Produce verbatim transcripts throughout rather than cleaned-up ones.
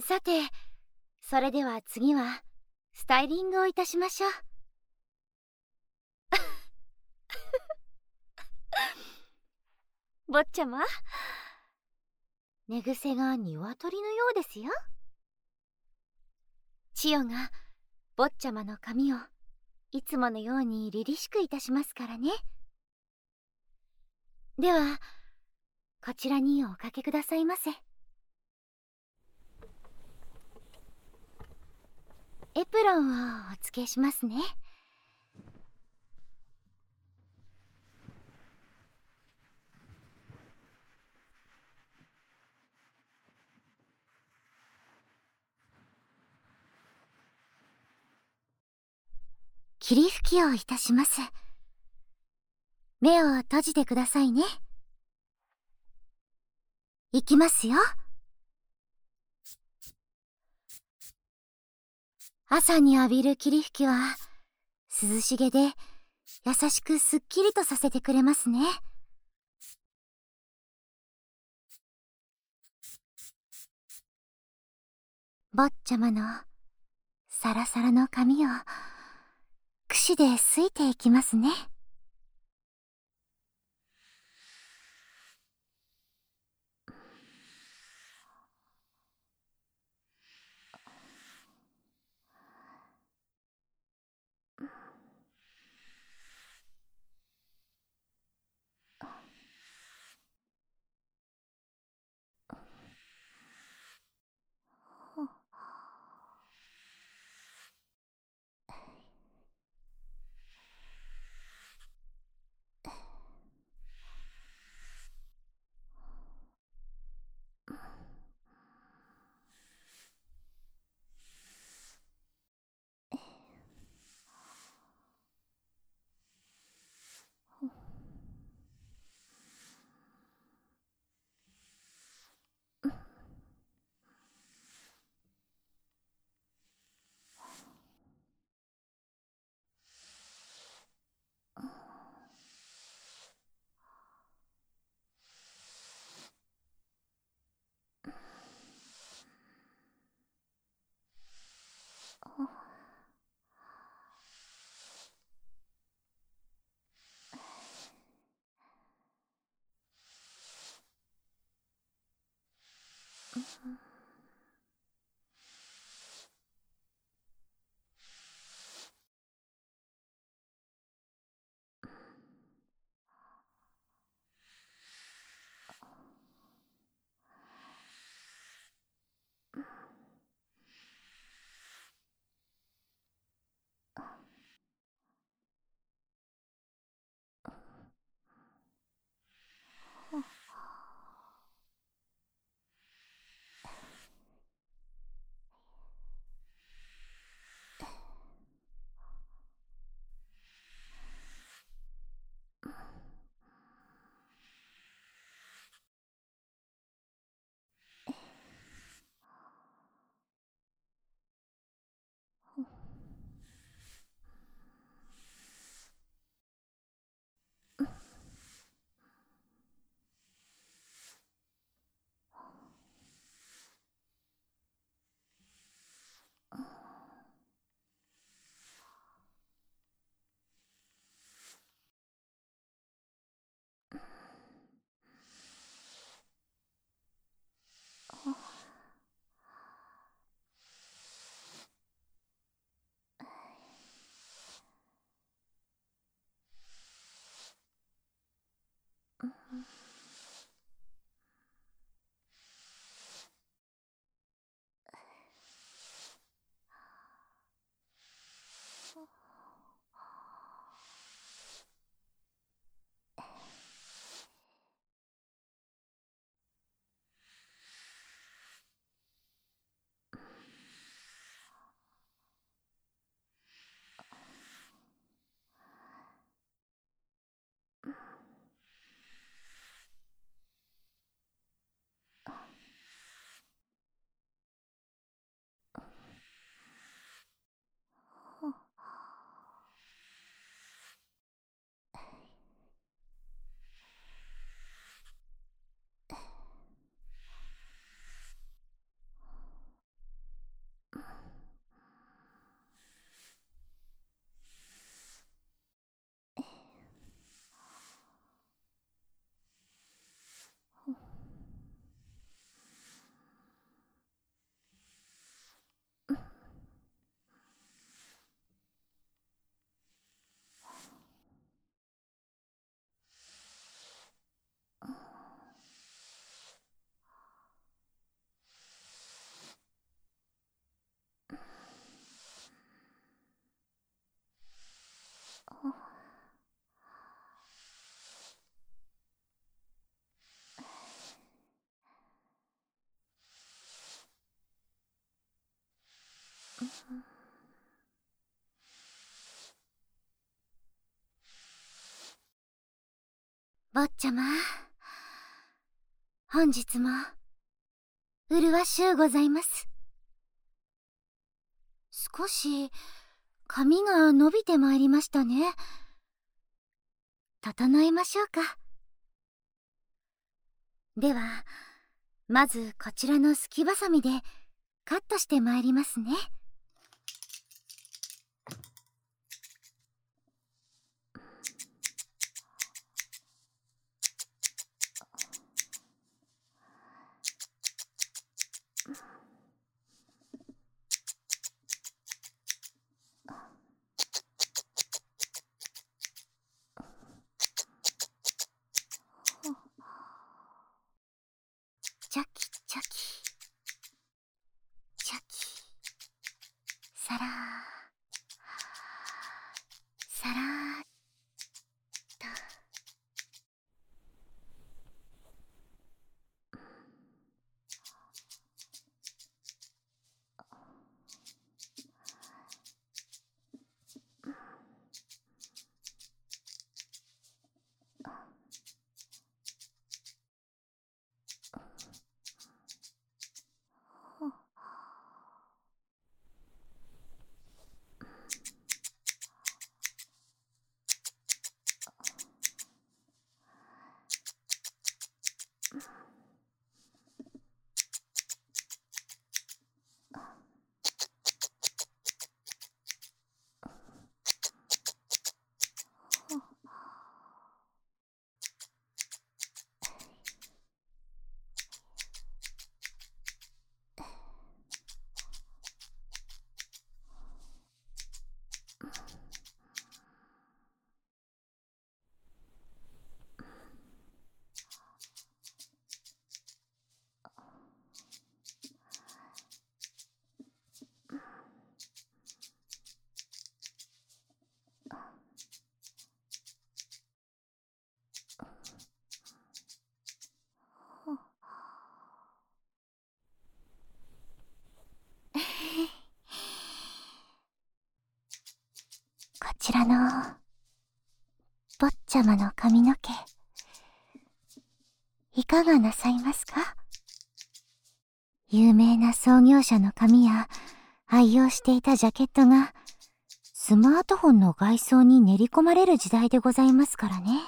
さて、それでは次はスタイリングをいたしましょう。坊ちゃま、寝癖が鶏のようですよ。千代が坊ちゃまの髪をいつものように凛々しくいたしますからね。ではこちらにおかけくださいませ。エプロンをお付けしますね。霧吹きをいたします。目を閉じてくださいね。いきますよ。朝に浴びる霧吹きは涼しげで優しくすっきりとさせてくれますね。坊ちゃまのサラサラの髪を櫛ですいていきますね。 坊ちゃま、本日も麗しゅうございます。少し髪が伸びてまいりましたね。整えましょうか。ではまずこちらのすきばさみでカットしてまいりますね。チャキチャキチャキサラーサラーっと。こちらの坊ちゃまの髪の毛、いかがなさいますか？有名な創業者の髪や愛用していたジャケットがスマートフォンの外装に練り込まれる時代でございますからね。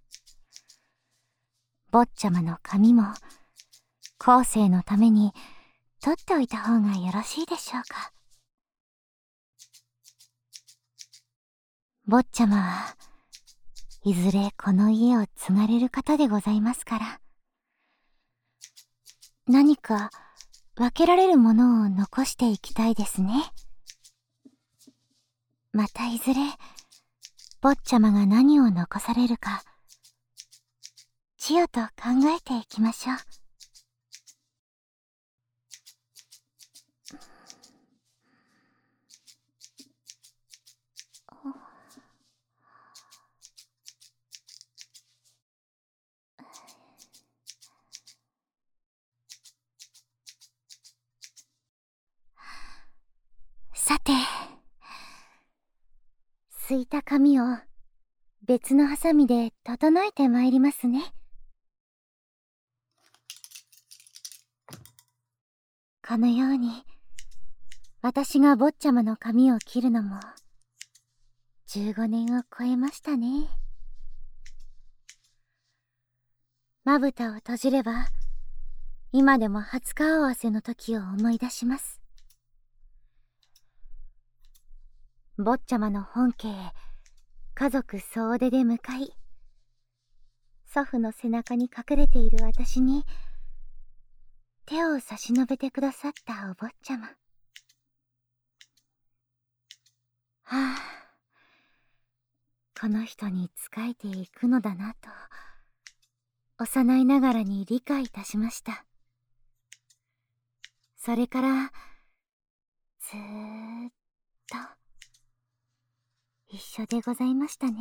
坊ちゃまの髪も後世のために取っておいた方がよろしいでしょうか。坊ちゃまはいずれこの家を継がれる方でございますから、何か分けられるものを残していきたいですね。またいずれ坊ちゃまが何を残されるか千代と考えていきましょう。さて、すいた髪を別のハサミで整えてまいりますね。このように私が坊ちゃまの髪を切るのもじゅうごねんを超えましたね。まぶたを閉じれば今でも初顔合わせの時を思い出します。坊ちゃまの本家へ家族総出で向かい、祖父の背中に隠れている私に手を差し伸べてくださったお坊ちゃま。はあ、この人に仕えていくのだなと幼いながらに理解いたしました。それからずーっと一緒でございましたね。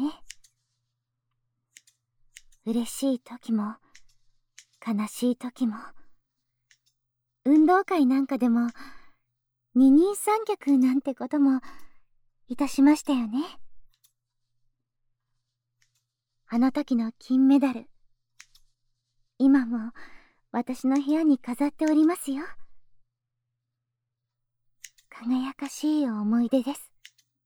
嬉しい時も悲しい時も、運動会なんかでも二人三脚なんてこともいたしましたよね。あの時の金メダル今も私の部屋に飾っておりますよ。輝かしい思い出です。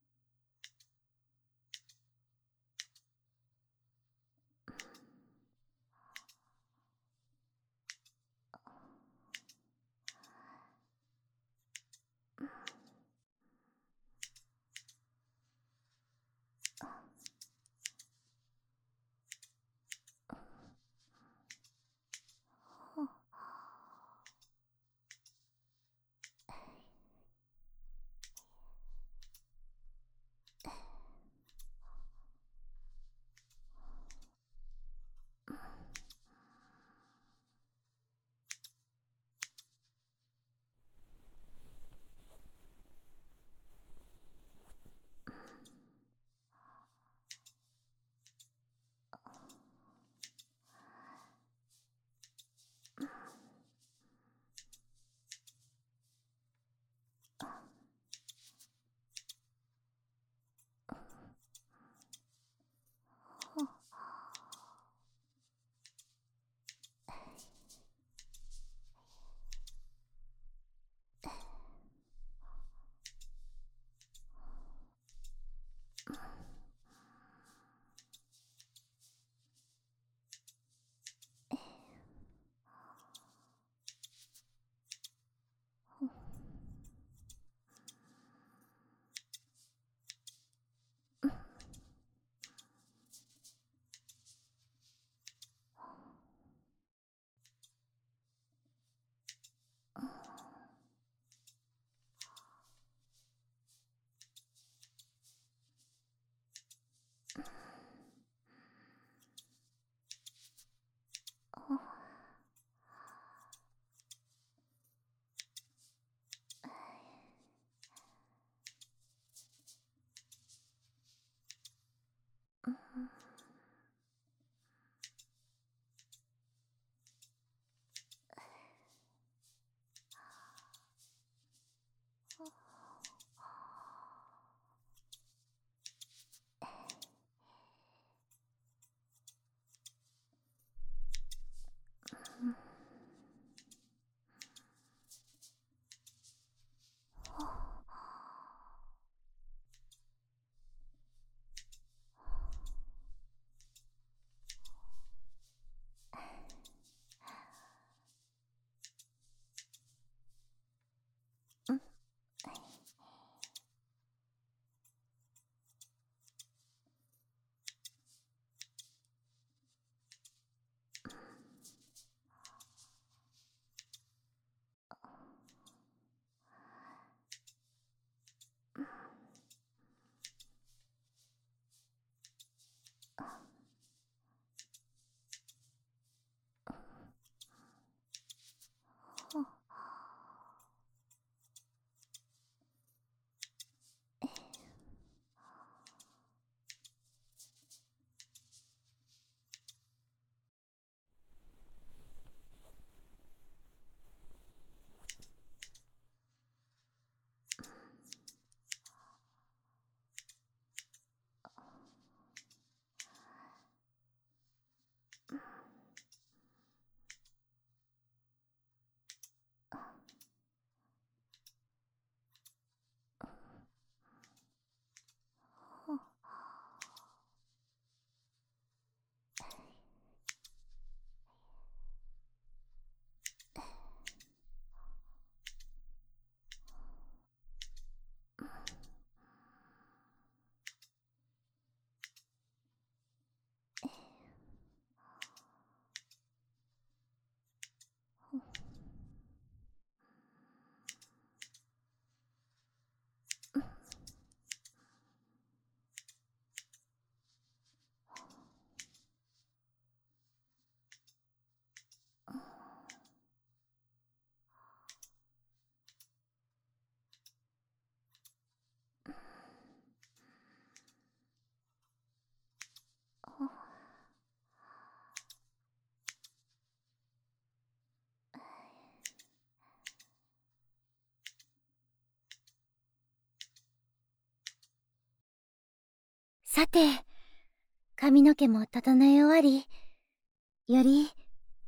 さて、髪の毛も整え終わり、より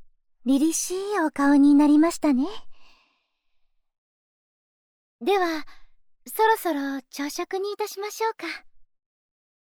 凛々しいお顔になりましたね。では、そろそろ朝食にいたしましょうか。